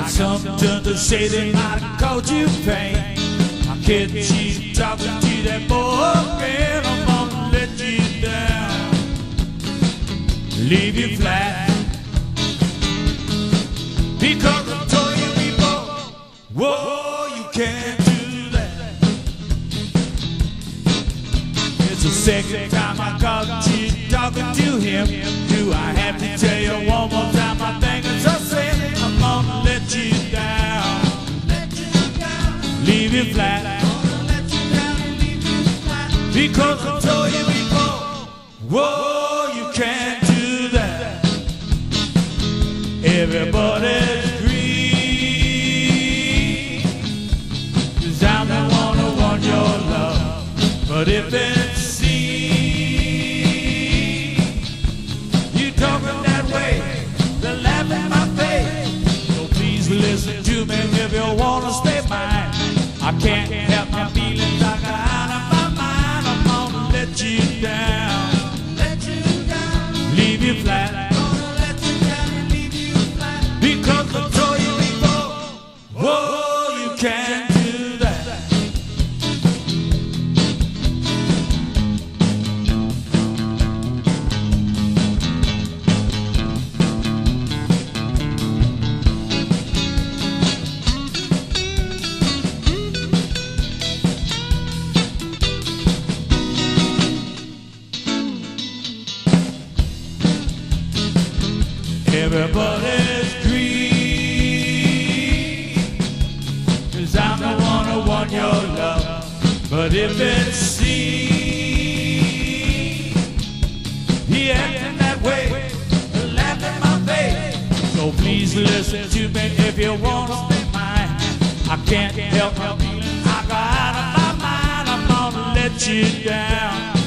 something to say that might have caused you pain. I can't keep talking to that boy again. I'm gonna let you down, leave you flat, because I told you before, whoa, you can't do that. It's the second time I caught you talking to him. Do I have to tell you one more time? I think it's a sin. I'm gonna let you down, leave you flat, because I told you before, whoa, you can't do that. Everybody's green, 'cause I'm the one who wants your love. But if it's seen you talking that way, they laugh in my face. So please listen to me if you wanna stay mine. I can't help my feelings, I got out of my mind. I'm gonna let you down, leave you flat, because I told you before, whoa, you can't do that. Everybody's green, 'cause I'm the one who want your love. But if it's seen he acting that way, laugh in my face. So please listen to me if you wanna stay mine. I can't help my feelings, I got out of my mind. I'm gonna let you down,